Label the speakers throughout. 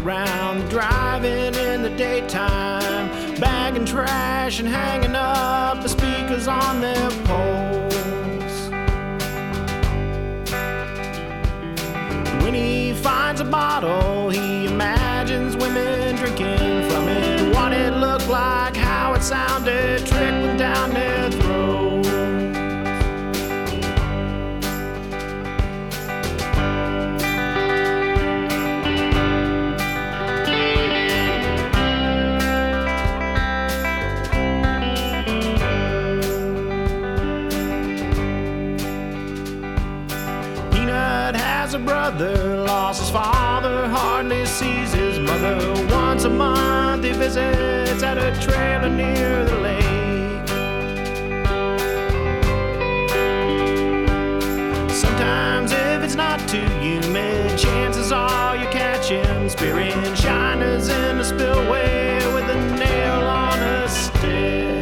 Speaker 1: around the drive-in in the daytime, bagging trash and hanging up the speakers on their poles. When he finds a bottle, he imagines women drinking from it, what it looked like, how it sounded, trickling down their throats. A brother lost his father, hardly sees his mother. Once a month he visits at a trailer near the lake. Sometimes if it's not too humid, chances are you catch him spearing shiners in the spillway with a nail on a stick.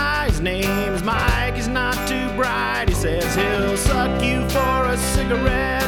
Speaker 1: Name is Mike, he's not too bright. He says he'll suck you for a cigarette